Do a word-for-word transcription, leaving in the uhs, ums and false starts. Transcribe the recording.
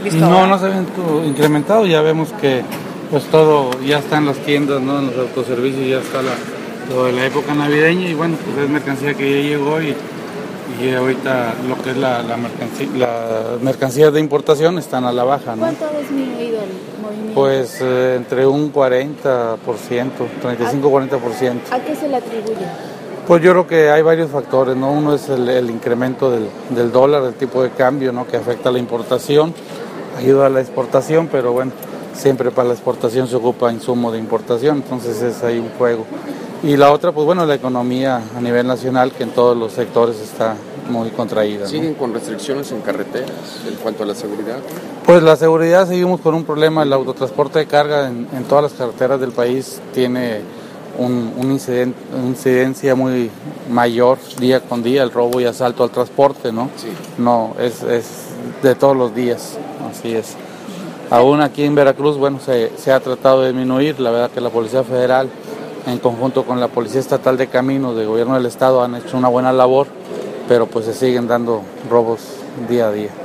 visto No, ahora? no se ha visto incrementado, ya vemos que pues todo ya está en las tiendas, ¿no? En los autoservicios ya está la, lo de la época navideña y bueno, pues es mercancía que ya llegó y, y ahorita lo que es la, la mercancía, las mercancías de importación están a la baja, ¿no? ¿Cuánto ha disminuido el movimiento? Pues eh, entre un cuarenta por ciento, treinta y cinco a cuarenta por ciento. ¿A qué se le atribuye? Pues yo creo que hay varios factores, ¿no? Uno es el, el incremento del, del dólar, el tipo de cambio, ¿no? Que afecta a la importación, ayuda a la exportación, pero bueno, siempre para la exportación se ocupa insumo de importación, entonces es ahí un juego. Y la otra, pues bueno, la economía a nivel nacional, que en todos los sectores está muy contraída, ¿no? ¿Siguen con restricciones en carreteras en cuanto a la seguridad? Pues la seguridad, seguimos con un problema, el autotransporte de carga en, en todas las carreteras del país tiene un, un inciden, una incidencia muy mayor día con día, el robo y asalto al transporte, ¿no? Sí. No, es, es de todos los días, así es. Aún aquí en Veracruz, bueno, se, se ha tratado de disminuir, la verdad que la Policía Federal, en conjunto con la Policía Estatal de Caminos del Gobierno del Estado, han hecho una buena labor, pero pues se siguen dando robos día a día.